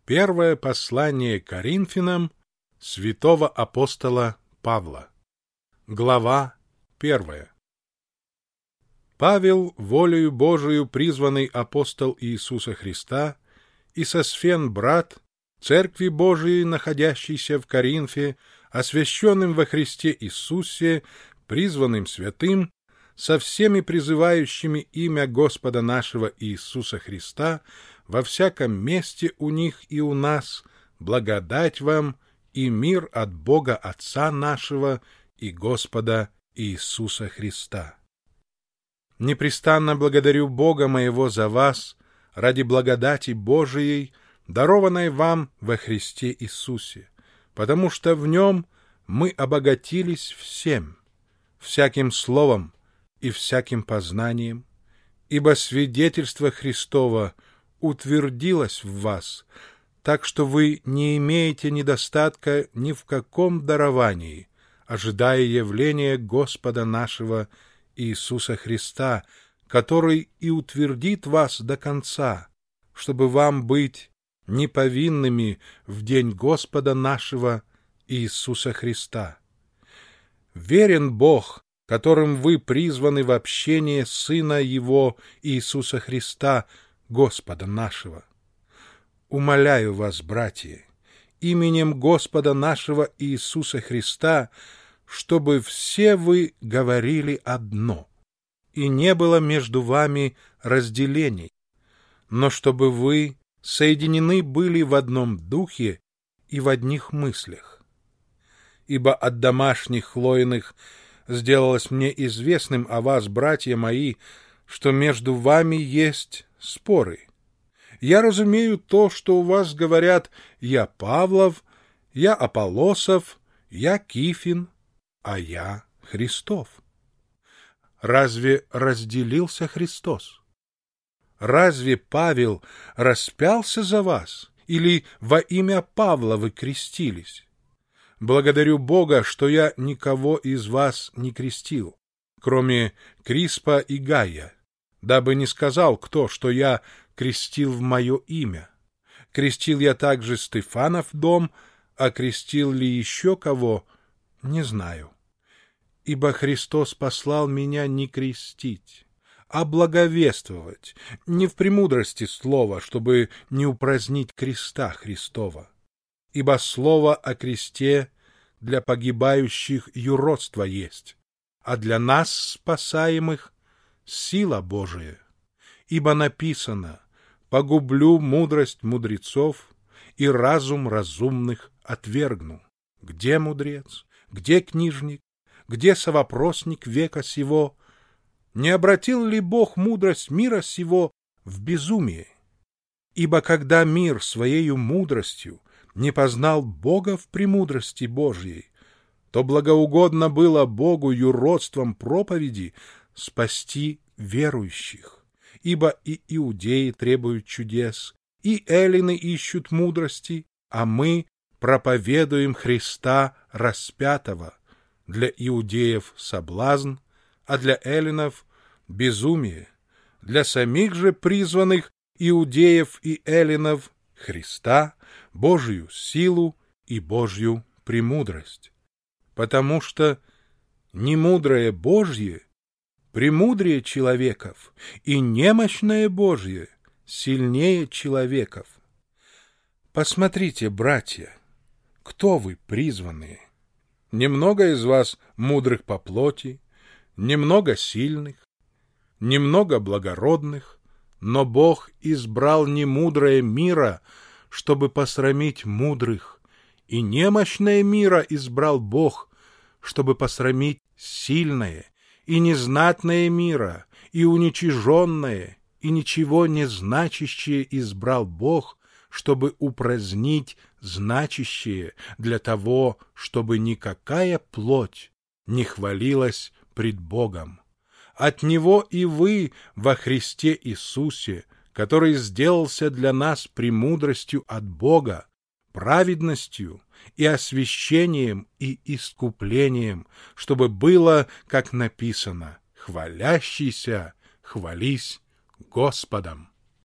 Первое послание Коринфянам святого апостола Павла. Глава 1. Павел, волею Божию призванный апостол Иисуса Христа, и Сосфен брат, Церкви Божией, находящейся в Коринфе, освященным во Христе Иисусе, призванным святым, со всеми призывающими имя Господа нашего Иисуса Христа, во всяком месте у них и у нас, благодать вам и мир от Бога Отца нашего и Господа Иисуса Христа. Непрестанно благодарю Бога моего за вас, ради благодати Божией, дарованной вам во Христе Иисусе, потому что в Нем мы обогатились всем, всяким словом и всяким познанием, ибо свидетельство Христово утвердилось в вас, так что вы не имеете недостатка ни в каком даровании, ожидая явления Господа нашего Иисуса Христа, который и утвердит вас до конца, чтобы вам быть неповинными в день Господа нашего Иисуса Христа. Верен Бог, которым вы призваны в общение Сына Его Иисуса Христа, Господа нашего. Умоляю вас, братья, именем Господа нашего Иисуса Христа, чтобы все вы говорили одно, и не было между вами разделений, но чтобы вы соединены были в одном духе и в одних мыслях. Ибо от домашних хлоиных сделалось мне известным о вас, братья мои, что между вами есть споры. Я разумею то, что у вас говорят: я Павлов, я Аполлосов, я Кифин, а я Христов. Разве разделился Христос? Разве Павел распялся за вас, или во имя Павла вы крестились? Благодарю Бога, что я никого из вас не крестил, кроме Криспа и Гая, дабы не сказал кто, что я крестил в мое имя. Крестил я также Стефанов дом, а крестил ли еще кого, не знаю. Ибо Христос послал меня не крестить, а благовествовать, не в премудрости слова, чтобы не упразднить креста Христова. Ибо слово о кресте для погибающих юродство есть, а для нас, спасаемых, сила Божия. Ибо написано: «Погублю мудрость мудрецов, и разум разумных отвергну». Где мудрец? Где книжник? Где совопросник века сего? Не обратил ли Бог мудрость мира сего в безумие? Ибо когда мир своею мудростью не познал Бога в премудрости Божьей, то благоугодно было Богу юродством проповеди спасти верующих. Ибо и иудеи требуют чудес, и эллины ищут мудрости, а мы проповедуем Христа распятого, для иудеев соблазн, а для эллинов безумие, для самих же призванных иудеев и эллинов Христа, Божию силу и Божью премудрость. Потому что немудрое Божье премудрее человеков, и немощное Божье сильнее человеков. Посмотрите, братья, кто вы призванные? Немного из вас мудрых по плоти, немного сильных, немного благородных, но Бог избрал немудрое мира, чтобы посрамить мудрых, и немощное мира избрал Бог, чтобы посрамить сильное, и незнатное мира, и уничиженное, и ничего не значащее избрал Бог, чтобы упразднить значащее, для того, чтобы никакая плоть не хвалилась пред Богом. От Него и вы во Христе Иисусе, который сделался для нас премудростью от Бога, праведностью и освящением и искуплением, чтобы было, как написано: «Хвалящийся хвались Господом».